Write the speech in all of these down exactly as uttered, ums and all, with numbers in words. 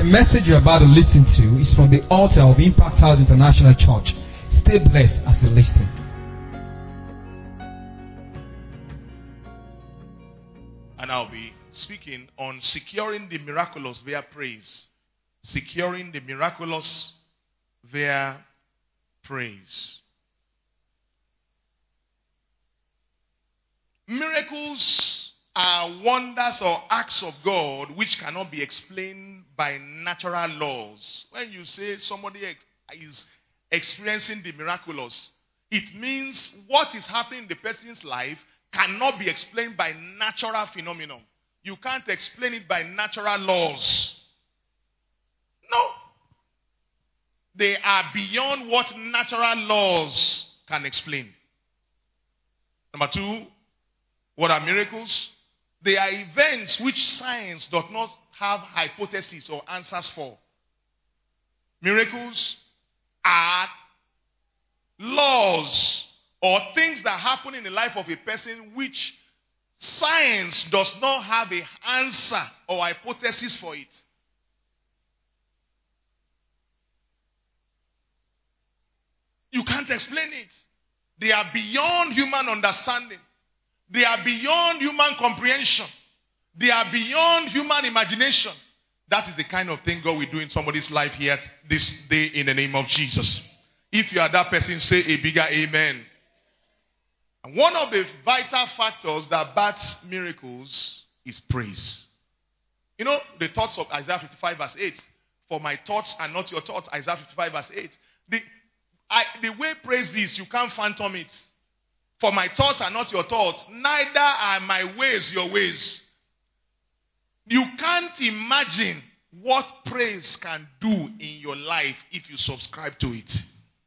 The message you're about to listen to is from the altar of Impact House International Church. Stay blessed as you listen. And I'll be speaking on securing the miraculous via praise. Securing the miraculous via praise. Miracles are wonders or acts of God which cannot be explained by natural laws. When you say somebody is experiencing the miraculous, it means what is happening in the person's life cannot be explained by natural phenomenon. You can't explain it by natural laws. No. They are beyond what natural laws can explain. Number two, what are miracles? They are events which science does not have hypotheses or answers for. Miracles are laws or things that happen in the life of a person which science does not have an answer or hypothesis for it. You can't explain it. They are beyond human understanding. They are beyond human comprehension. They are beyond human imagination. That is the kind of thing God will do in somebody's life here this day in the name of Jesus. If you are that person, say a bigger amen. And one of the vital factors that backs miracles is praise. You know, the thoughts of Isaiah fifty-five verse eight. For my thoughts are not your thoughts. Isaiah fifty-five verse eight. The, I, the way praise is, you can't phantom it. For my thoughts are not your thoughts, neither are my ways your ways. You can't imagine what praise can do in your life if you subscribe to it.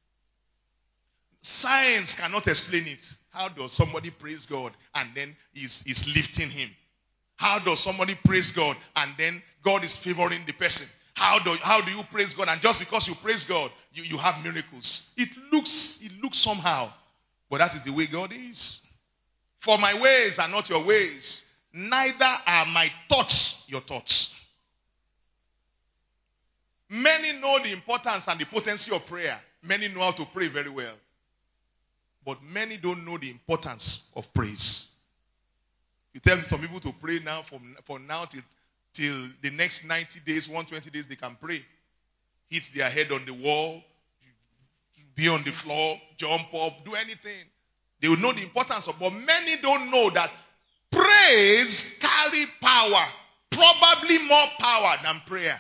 Science cannot explain it. How does somebody praise God and then is is lifting him? How does somebody praise God and then God is favoring the person? How do, how do you praise God and just because you praise God, you, you have miracles? It looks, it looks somehow. But that is the way God is. For my ways are not your ways, neither are my thoughts your thoughts. Many know the importance and the potency of prayer. Many know how to pray very well. But many don't know the importance of praise. You tell some people to pray now, from, from now till, till the next ninety days, one hundred twenty days, they can pray. Hit their head on the wall, be on the floor, jump up, do anything. They will know the importance of, but many don't know that praise carry power, probably more power than prayer.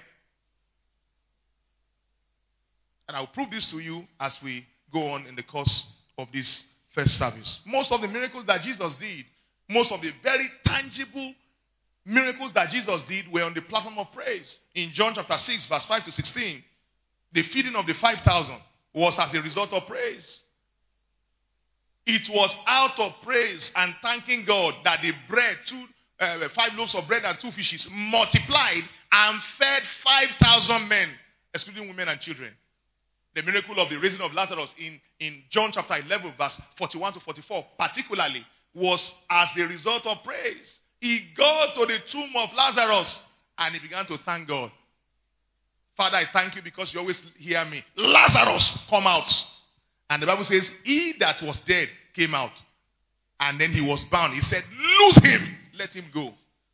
And I'll prove this to you as we go on in the course of this first service. Most of the miracles that Jesus did, most of the very tangible miracles that Jesus did were on the platform of praise. In John chapter six, verse five to sixteen, the feeding of the five thousand was as a result of praise. It was out of praise and thanking God that the bread, two, uh, five loaves of bread and two fishes multiplied and fed five thousand men, excluding women and children. The miracle of the raising of Lazarus in, in John chapter eleven, verse forty-one to forty-four, particularly, was as a result of praise. He got to the tomb of Lazarus and he began to thank God. Father, I thank you because you always hear me. Lazarus, come out. And the Bible says, he that was dead came out. And then he was bound. He said, loose him. Let him go.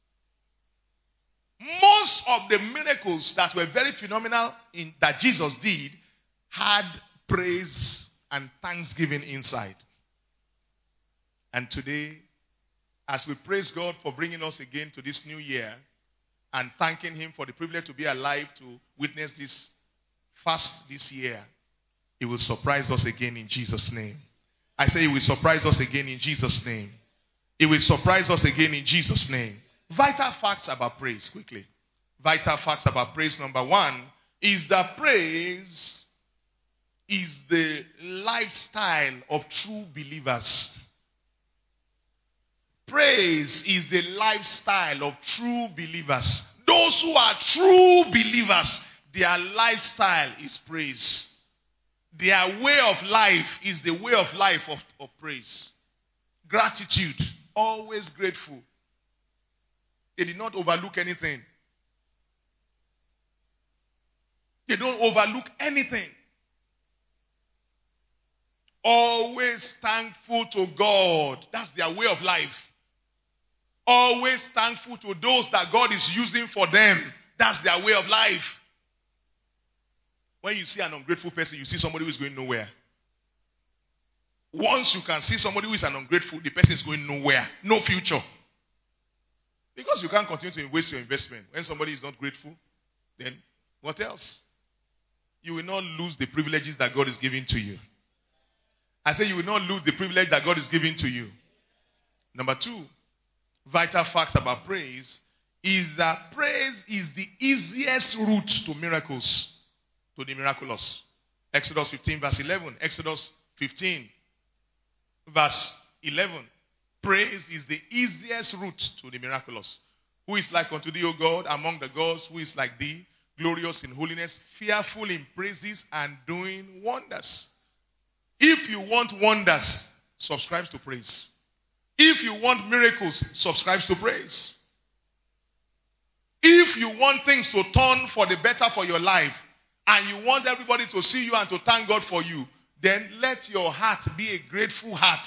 Most of the miracles that were very phenomenal in, that Jesus did had praise and thanksgiving inside. And today, as we praise God for bringing us again to this new year, and thanking him for the privilege to be alive to witness this fast this year, he will surprise us again in Jesus' name. I say he will surprise us again in Jesus' name. He will surprise us again in Jesus' name. Vital facts about praise, quickly. Vital facts about praise. Number one is that praise is the lifestyle of true believers. Praise is the lifestyle of true believers. Those who are true believers, their lifestyle is praise. Their way of life is the way of life of, of praise. Gratitude, always grateful. They did not overlook anything. They don't overlook anything. Always thankful to God. That's their way of life. Always thankful to those that God is using for them. That's their way of life. When you see an ungrateful person, you see somebody who is going nowhere. Once you can see somebody who is an ungrateful, the person is going nowhere. No future. Because you can't continue to waste your investment. When somebody is not grateful, then what else? You will not lose the privileges that God is giving to you. I say you will not lose the privilege that God is giving to you. Number two, vital facts about praise is that praise is the easiest route to miracles, to the miraculous. Exodus fifteen verse eleven. Exodus fifteen verse eleven. Praise is the easiest route to the miraculous. Who is like unto thee, O God, among the gods? Who is like thee, glorious in holiness, fearful in praises, and doing wonders? If you want wonders, subscribe to praise. If you want miracles, subscribe to praise. If you want things to turn for the better for your life, and you want everybody to see you and to thank God for you, then let your heart be a grateful heart.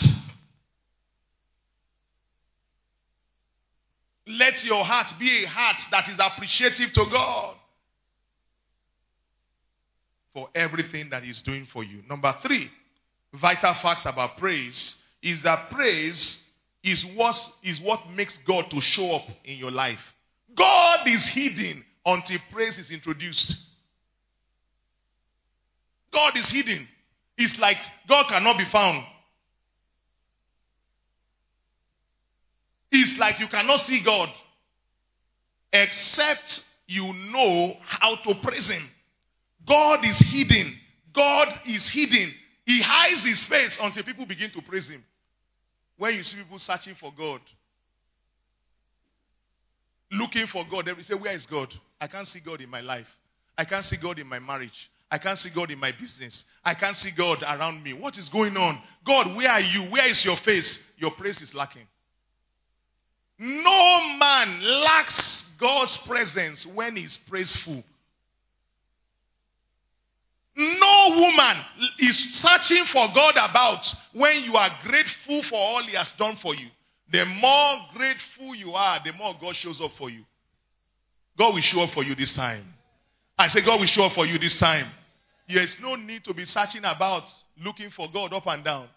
Let your heart be a heart that is appreciative to God for everything that He's doing for you. Number three, vital facts about praise is that praise is what, is what makes God to show up in your life. God is hidden until praise is introduced. God is hidden. It's like God cannot be found. It's like you cannot see God except you know how to praise Him. God is hidden. God is hidden. He hides His face until people begin to praise Him. When you see people searching for God, looking for God, they say, where is God? I can't see God in my life. I can't see God in my marriage. I can't see God in my business. I can't see God around me. What is going on? God, where are you? Where is your face? Your praise is lacking. No man lacks God's presence when he's praiseful. No woman is searching for God about when you are grateful for all He has done for you. The more grateful you are, the more God shows up for you. God will show up for you this time. I say God will show up for you this time. There's no need to be searching about, looking for God up and down.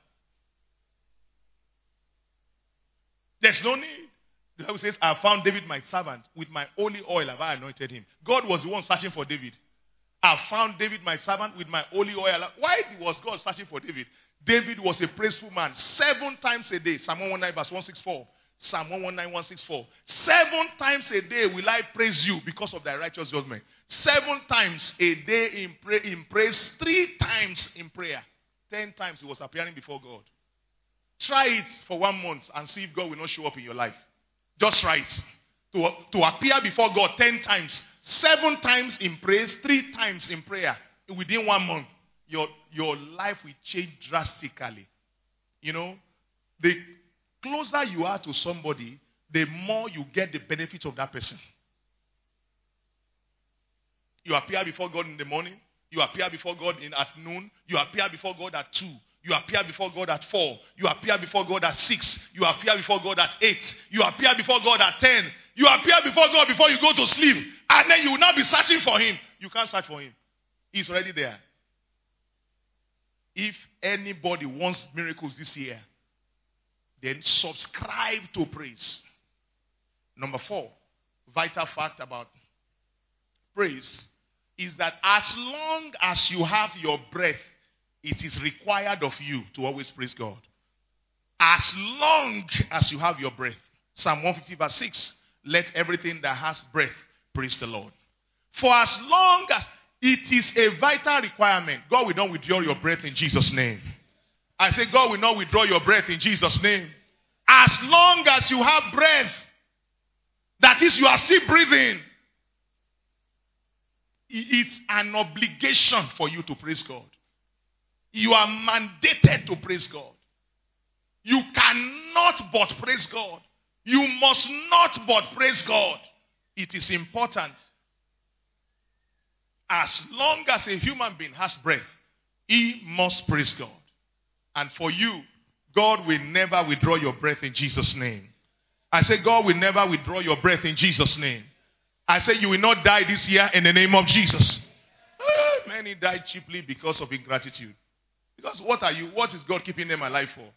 There's no need. The Bible says, I found David my servant. With my holy oil have I anointed him. God was the one searching for David. I found David my servant with my holy oil. Why was God searching for David? David was a praiseful man. Seven times a day. Psalm one nineteen verse one sixty-four. Psalm one nineteen, one sixty-four. Seven times a day will I praise you because of thy righteous judgment. Seven times a day in, pray, in praise. Three times in prayer. Ten times he was appearing before God. Try it for one month and see if God will not show up in your life. Just try it. To, to appear before God ten times. Seven times in praise, three times in prayer. Within one month, your, your life will change drastically. You know, the closer you are to somebody, the more you get the benefit of that person. You appear before God in the morning. You appear before God in at noon. You appear before God at two. You appear before God at four. You appear before God at six. You appear before God at eight. You appear before God at ten. You appear before God before you go to sleep. And then you will not be searching for Him. You can't search for Him. He's already there. If anybody wants miracles this year, then subscribe to praise. Number four, vital fact about praise is that as long as you have your breath, it is required of you to always praise God. As long as you have your breath. Psalm one fifty verse six. Let everything that has breath praise the Lord. For as long as it is a vital requirement, God will not withdraw your breath in Jesus' name. I say God will not withdraw your breath in Jesus' name. As long as you have breath, that is, you are still breathing, it's an obligation for you to praise God. You are mandated to praise God. You cannot but praise God. You must not but praise God. It is important. As long as a human being has breath, he must praise God. And for you, God will never withdraw your breath in Jesus' name. I say God will never withdraw your breath in Jesus' name. I say you will not die this year in the name of Jesus. Uh, many died cheaply because of ingratitude. Because what are you? What is God keeping them alive for?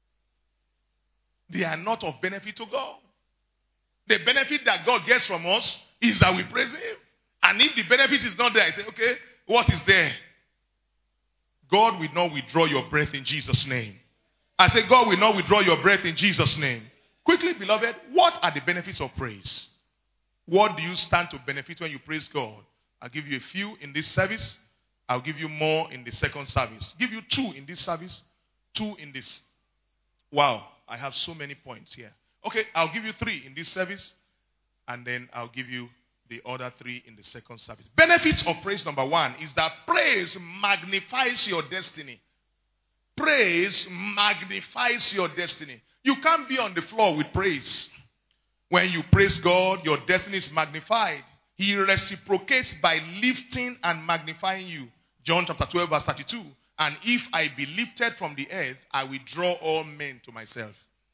They are not of benefit to God. The benefit that God gets from us is that we praise Him. And if the benefit is not there, I say, okay, what is there? God will not withdraw your breath in Jesus' name. I say, God will not withdraw your breath in Jesus' name. Quickly, beloved, what are the benefits of praise? What do you stand to benefit when you praise God? I'll give you a few in this service. I'll give you more in the second service. Give you two in this service, two in this. Wow, I have so many points here. Okay, I'll give you three in this service, and then I'll give you the other three in the second service. Benefits of praise number one is that praise magnifies your destiny. Praise magnifies your destiny. You can't be on the floor with praise. When you praise God, your destiny is magnified. He reciprocates by lifting and magnifying you. John chapter twelve verse thirty-two. And if I be lifted from the earth, I will draw all men to myself.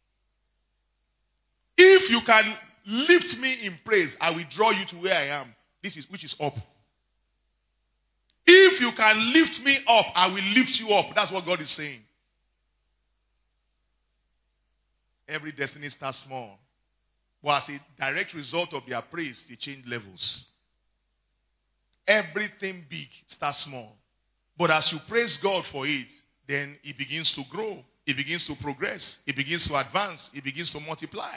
If you can lift me in praise, I will draw you to where I am. This is which is up. If you can lift me up, I will lift you up. That's what God is saying. Every destiny starts small. But as a direct result of their praise, they change levels. Everything big starts small. But as you praise God for it, then it begins to grow. It begins to progress. It begins to advance. It begins to multiply.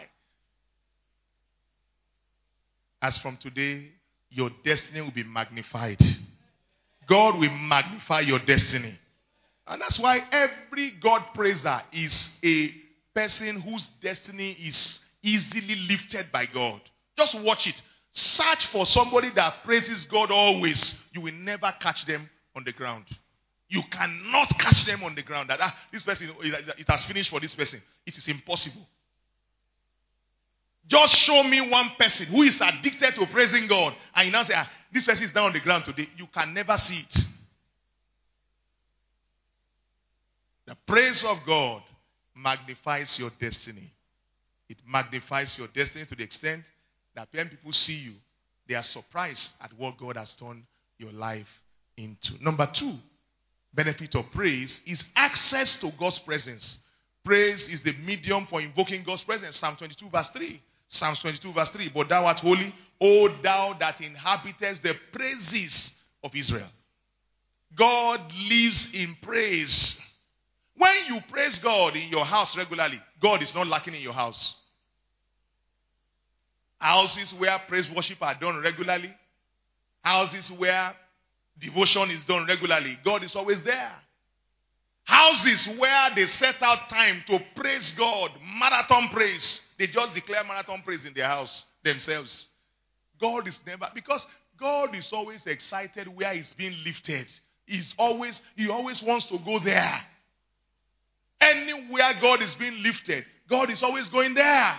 As from today, your destiny will be magnified. God will magnify your destiny. And that's why every God praiser is a person whose destiny is easily lifted by God. Just watch it. Search for somebody that praises God always. You will never catch them on the ground. You cannot catch them on the ground. That ah, this person, it has finished for this person. It is impossible. Just show me one person who is addicted to praising God, and you now say, ah, this person is down on the ground today. You can never see it. The praise of God magnifies your destiny. It magnifies your destiny to the extent that when people see you, they are surprised at what God has turned your life into. Number two, benefit of praise is access to God's presence. Praise is the medium for invoking God's presence. Psalm twenty-two verse three. Psalm twenty-two verse three. But thou art holy, O thou that inhabitest the praises of Israel. God lives in praise. When you praise God in your house regularly, God is not lacking in your house. Houses where praise worship are done regularly, houses where devotion is done regularly, God is always there. Houses where they set out time to praise God, marathon praise, they just declare marathon praise in their house themselves. God is never, because God is always excited where He's being lifted. He's always, He always wants to go there. Anywhere God is being lifted, God is always going there.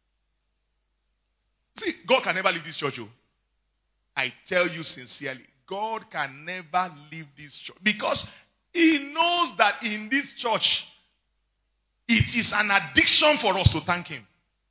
See, God can never leave this church. Oh. I tell you sincerely, God can never leave this church. Because He knows that in this church, it is an addiction for us to thank Him.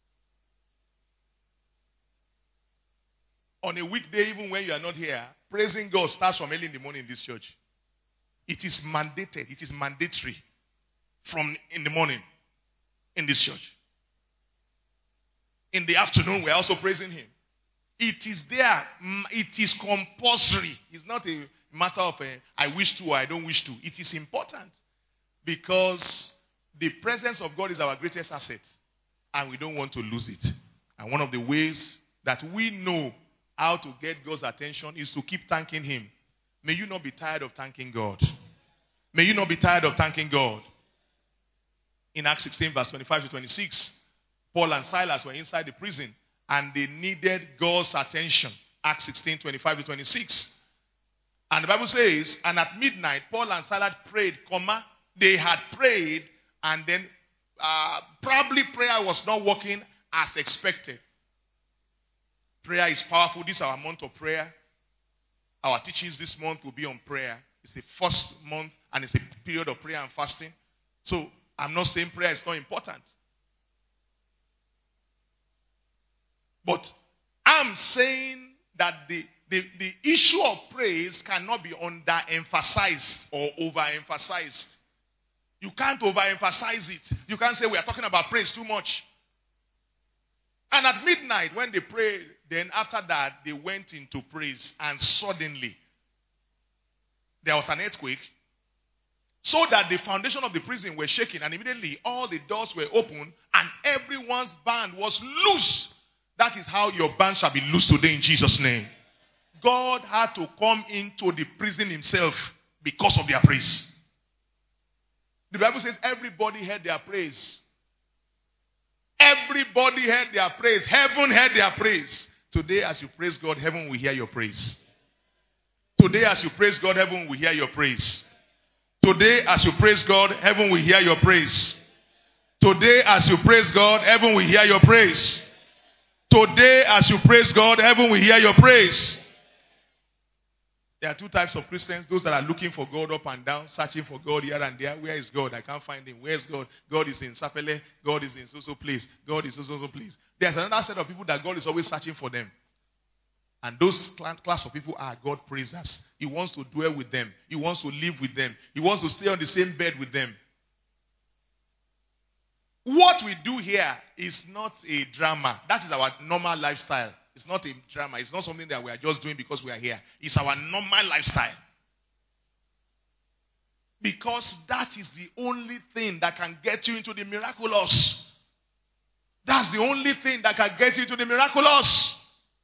On a weekday, even when you are not here, praising God starts from early in the morning in this church. It is mandated. It is mandatory from in the morning in this church. In the afternoon, we are also praising Him. It is there. It is compulsory. It's not a matter of uh, I wish to or I don't wish to. It is important because the presence of God is our greatest asset and we don't want to lose it. And one of the ways that we know how to get God's attention is to keep thanking Him. May you not be tired of thanking God. May you not be tired of thanking God. In Acts sixteen verse twenty-five to twenty-six, Paul and Silas were inside the prison and they needed God's attention. Acts sixteen, twenty-five to twenty-six. And the Bible says, and at midnight, Paul and Silas prayed, comma, they had prayed, and then uh, probably prayer was not working as expected. Prayer is powerful. This is our month of prayer. Our teachings this month will be on prayer. It's the first month and it's a period of prayer and fasting. So I'm not saying prayer is not important. But I'm saying that the, the, the issue of praise cannot be underemphasized or overemphasized. You can't overemphasize it. You can't say we are talking about praise too much. And at midnight when they prayed, then after that they went into praise and suddenly there was an earthquake so that the foundation of the prison were shaking and immediately all the doors were open and everyone's band was loose. That is how your band shall be loose today in Jesus' name. God had to come into the prison himself because of their praise. The Bible says everybody heard their praise. Everybody heard their praise. Heaven heard their praise. Today as you praise God, heaven will hear your praise. Today as you praise God, heaven will hear your praise. Today as you praise God, heaven will hear your praise. Today as you praise God, heaven will hear your praise. Today as you praise God, heaven will hear your praise. There are two types of Christians. Those that are looking for God up and down, searching for God here and there. Where is God? I can't find him. Where is God? God is in Sapele. God is in so-so place. God is so-so place. There's another set of people that God is always searching for them. And those class of people are God praisers. He wants to dwell with them. He wants to live with them. He wants to stay on the same bed with them. What we do here is not a drama. That is our normal lifestyle. It's not a drama. It's not something that we are just doing because we are here. It's our normal lifestyle. Because that is the only thing that can get you into the miraculous. That's the only thing that can get you into the miraculous.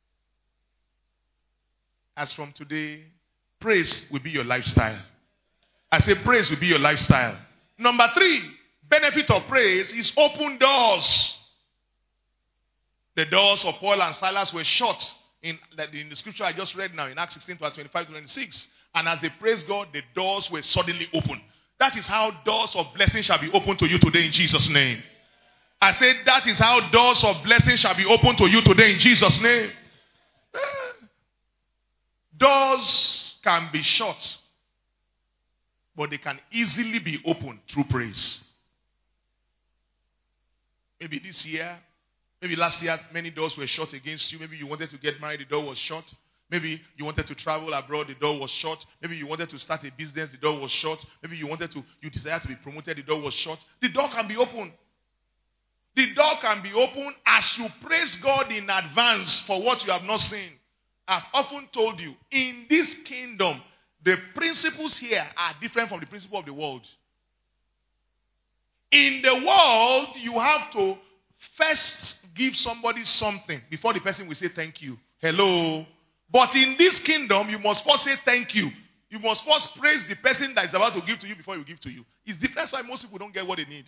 As from today, praise will be your lifestyle. I say praise will be your lifestyle. Number three, benefit of praise is open doors. The doors of Paul and Silas were shut in, in the scripture I just read now in Acts sixteen, twenty-five to twenty-six. And as they praised God, the doors were suddenly opened. That is how doors of blessing shall be opened to you today in Jesus' name. I said that is how doors of blessing shall be opened to you today in Jesus' name. Doors can be shut, but they can easily be opened through praise. Maybe this year, maybe last year, many doors were shut against you. Maybe you wanted to get married, the door was shut. Maybe you wanted to travel abroad, the door was shut. Maybe you wanted to start a business, the door was shut. Maybe you wanted to, you desired to be promoted, the door was shut. The door can be open. The door can be open as you praise God in advance for what you have not seen. I've often told you, in this kingdom, the principles here are different from the principle of the world. In the world, you have to first give somebody something before the person will say thank you. Hello. But in this kingdom, you must first say thank you. You must first praise the person that is about to give to you before you give to you. It's different. That's why most people don't get what they need.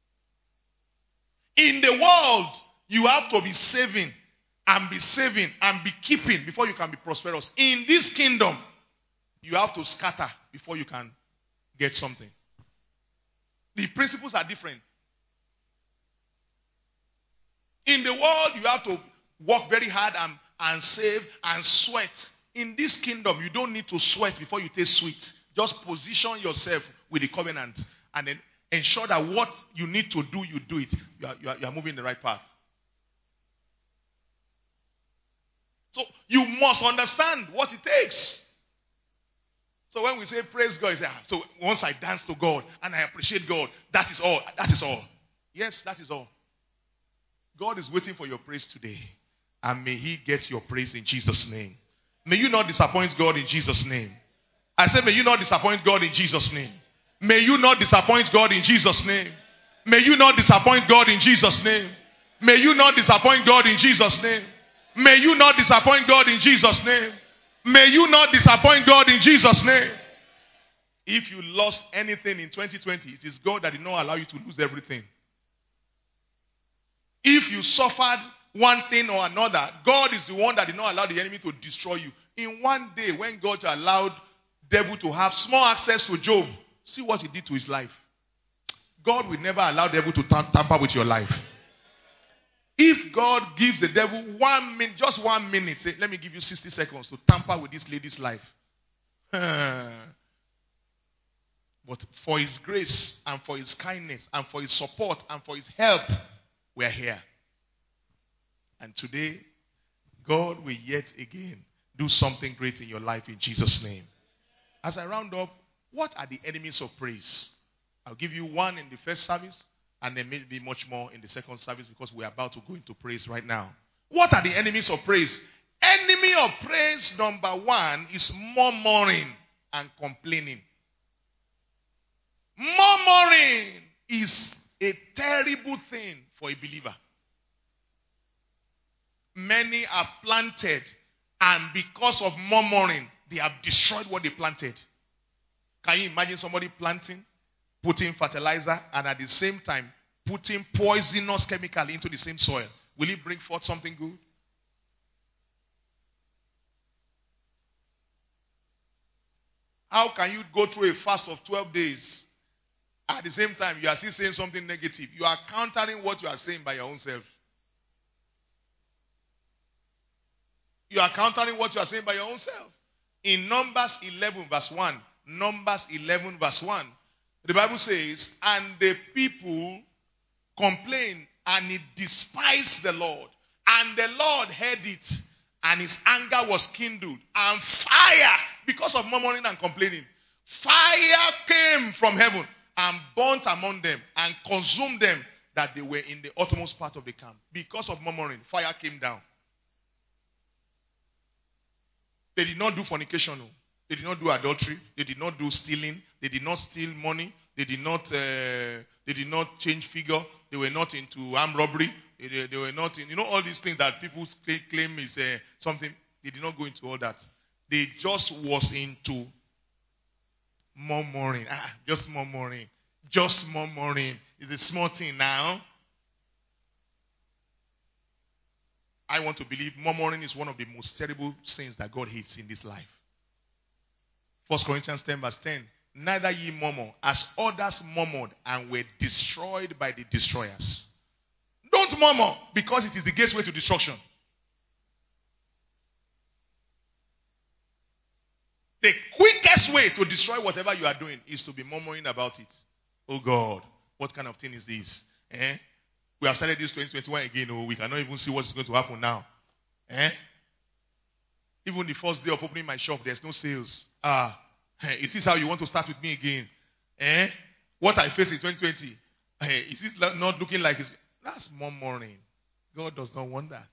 In the world, you have to be saving and be saving and be keeping before you can be prosperous. In this kingdom, you have to scatter before you can get something. The principles are different. In the world, you have to work very hard and, and save and sweat. In this kingdom, you don't need to sweat before you taste sweet. Just position yourself with the covenant and then ensure that what you need to do, you do it. You are, you are, you are moving the right path. So you must understand what it takes. So when we say praise God, you say, ah, so once I dance to God and I appreciate God, that is all. That is all. Yes, that is all. God is waiting for your praise today. And may he get your praise in Jesus' name. May you not disappoint God in Jesus' name. I said, may you not disappoint God in Jesus' name. May you not disappoint God in Jesus' name. May you not disappoint God in Jesus' name. May you not disappoint God in Jesus' name. May you not disappoint God in Jesus' name. May you not disappoint God in Jesus' name. If you lost anything in twenty twenty, it is God that did not allow you to lose everything. If you suffered one thing or another, God is the one that did not allow the enemy to destroy you. In one day, when God allowed the devil to have small access to Job, see what he did to his life. God will never allow the devil to tam- tamper with your life. If God gives the devil one minute, just one minute, say, let me give you sixty seconds to tamper with this lady's life. But for his grace and for his kindness and for his support and for his help, we are here. And today, God will yet again do something great in your life in Jesus' name. As I round up, what are the enemies of praise? I'll give you one in the first service, and then maybe much more in the second service, because we're about to go into praise right now. What are the enemies of praise? Enemy of praise number one is murmuring and complaining. Murmuring is a terrible thing for a believer. Many are planted, and because of murmuring, they have destroyed what they planted. Can you imagine somebody planting, putting fertilizer, and at the same time putting poisonous chemical into the same soil? Will it bring forth something good? How can you go through a fast of twelve days, at the same time you are still saying something negative? You are countering what you are saying by your own self. You are countering what you are saying by your own self. In Numbers eleven verse one, Numbers eleven verse one, the Bible says, and the people complained, and it despised the Lord. And the Lord heard it, and his anger was kindled. And fire, because of murmuring and complaining, fire came from heaven and burnt among them and consumed them, that they were in the uttermost part of the camp. Because of murmuring, fire came down. They did not do fornication. They did not do adultery. They did not do stealing. They did not steal money. They did not. Uh, they did not change figure. They were not into armed robbery. They, they were not in, you know, all these things that people claim is uh, something. They did not go into all that. They just was into murmuring. Ah, just murmuring. Just murmuring. It's a small thing now. I want to believe murmuring is one of the most terrible sins that God hates in this life. First Corinthians ten verse ten. Neither ye murmur, as others murmured and were destroyed by the destroyers. Don't murmur, because it is the gateway to destruction. The quickest way to destroy whatever you are doing is to be murmuring about it. Oh God, what kind of thing is this? Eh? We have started this twenty twenty-one again. Oh, we cannot even see what's going to happen now. Eh? Even the first day of opening my shop, there's no sales. Ah, eh, is this how you want to start with me again? Eh? What I faced in twenty twenty, eh, is it not looking like it's... That's murmuring. God does not want that.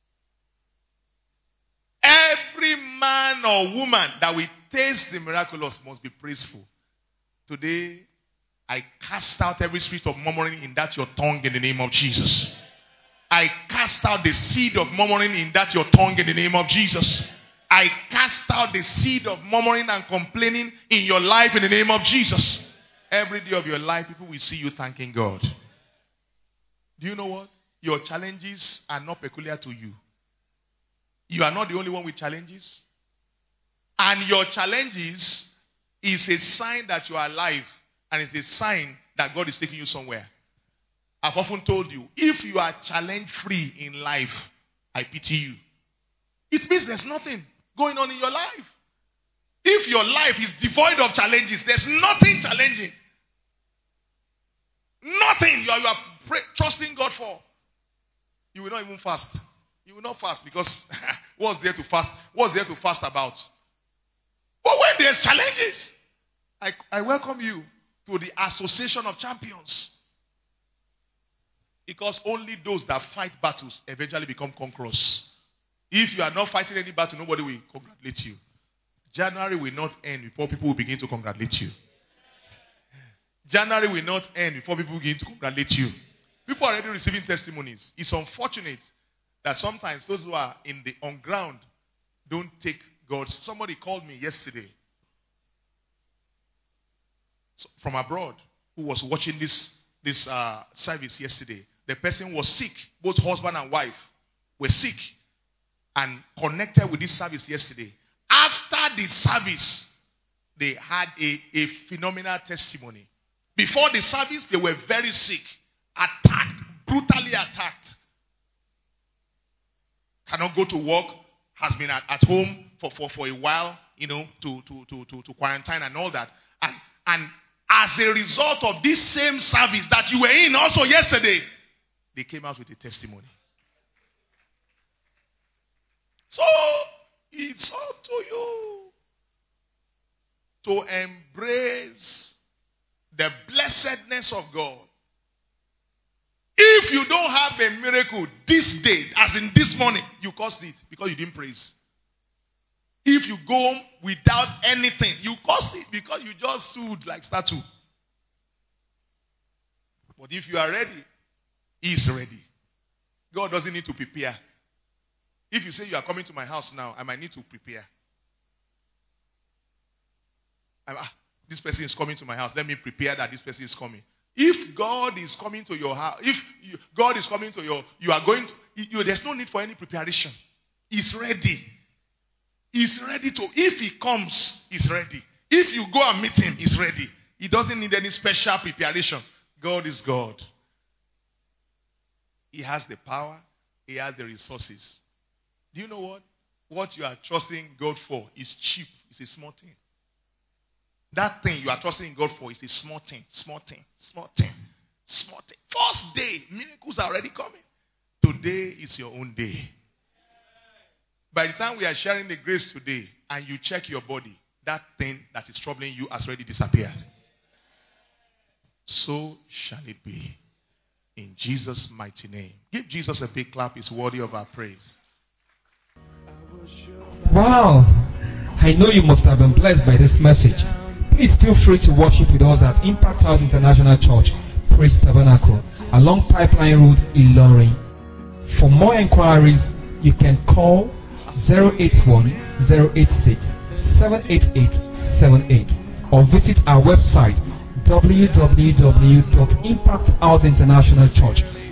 Every man or woman that will taste the miraculous must be praiseful. Today, I cast out every spirit of murmuring in that your tongue in the name of Jesus. I cast out the seed of murmuring in that your tongue in the name of Jesus. I cast out the seed of murmuring and complaining in your life in the name of Jesus. Every day of your life, people will see you thanking God. Do you know what? Your challenges are not peculiar to you. You are not the only one with challenges. And your challenges is a sign that you are alive. And it's a sign that God is taking you somewhere. I've often told you, if you are challenge-free in life, I pity you. It means there's nothing going on in your life. If your life is devoid of challenges, there's nothing challenging. Nothing you are, you are pray, trusting God for. You will not even fast. You will not fast because what's there to fast? What's there to fast about? But when there's challenges, I, I welcome you to the Association of Champions. Because only those that fight battles eventually become conquerors. If you are not fighting any battle, nobody will congratulate you. January will not end before people will begin to congratulate you. January will not end before people begin to congratulate you. People are already receiving testimonies. It's unfortunate that sometimes those who are in the on ground don't take God's. Somebody called me yesterday from abroad who was watching this, this uh, service yesterday. The person was sick. Both husband and wife were sick and connected with this service yesterday. After the service, they had a, a phenomenal testimony. Before the service, they were very sick, attacked, brutally attacked. cannot go to work, has been at, at home for, for, for a while, you know, to, to, to, to, to quarantine and all that. And, and as a result of this same service that you were in also yesterday, they came out with a testimony. So, it's up to you to embrace the blessedness of God. If you don't have a miracle this day, as in this morning, you caused it because you didn't praise. If you go home without anything, you caused it because you just sued like statue. But if you are ready, He is ready. God doesn't need to prepare. If you say you are coming to my house now, I might need to prepare. I, ah, this person is coming to my house. Let me prepare that this person is coming. If God is coming to your house, if you, God is coming to your, you are going to, you, there's no need for any preparation. He's ready. He's ready to, if He comes, He's ready. If you go and meet Him, He's ready. He doesn't need any special preparation. God is God. He has the power. He has the resources. Do you know what? What you are trusting God for is cheap. It's a small thing. That thing you are trusting God for is a small thing, small thing, small thing, small thing. First day, miracles are already coming. Today is your own day. By the time we are sharing the grace today and you check your body, that thing that is troubling you has already disappeared. So shall it be. In Jesus' mighty name. Give Jesus a big clap. He's worthy of our praise. Wow. I know you must have been blessed by this message. Please feel free to worship with us at Impact House International Church, Praise Tabernacle, along Pipeline Road, Ilorin. For more inquiries, you can call zero eight one, zero eight six, seven eight eight seven eight or visit our website w w w dot impact house international church